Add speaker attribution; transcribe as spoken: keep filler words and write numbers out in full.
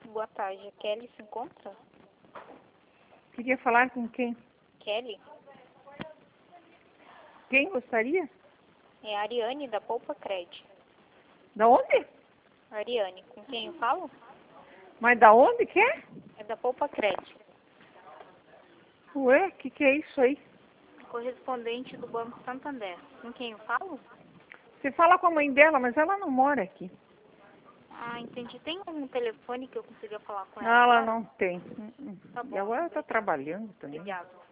Speaker 1: Boa tarde. A Kelly se encontra?
Speaker 2: Queria falar com quem?
Speaker 1: Kelly?
Speaker 2: Quem gostaria?
Speaker 1: É a Ariane, da Poupa Cred.
Speaker 2: Da onde?
Speaker 1: Ariane, com quem eu falo?
Speaker 2: Mas da onde que é?
Speaker 1: É da Poupa Cred.
Speaker 2: Ué, o que, que é isso aí?
Speaker 1: Correspondente do Banco Santander. Com quem eu falo?
Speaker 2: Você fala com a mãe dela, mas ela não mora aqui.
Speaker 1: Ah, entendi. Tem um telefone que eu consiga falar com ela?
Speaker 2: Ah, ela
Speaker 1: agora?
Speaker 2: não tem. Hum, hum.
Speaker 1: Tá bom.
Speaker 2: E agora ela está trabalhando também.
Speaker 1: Obrigada.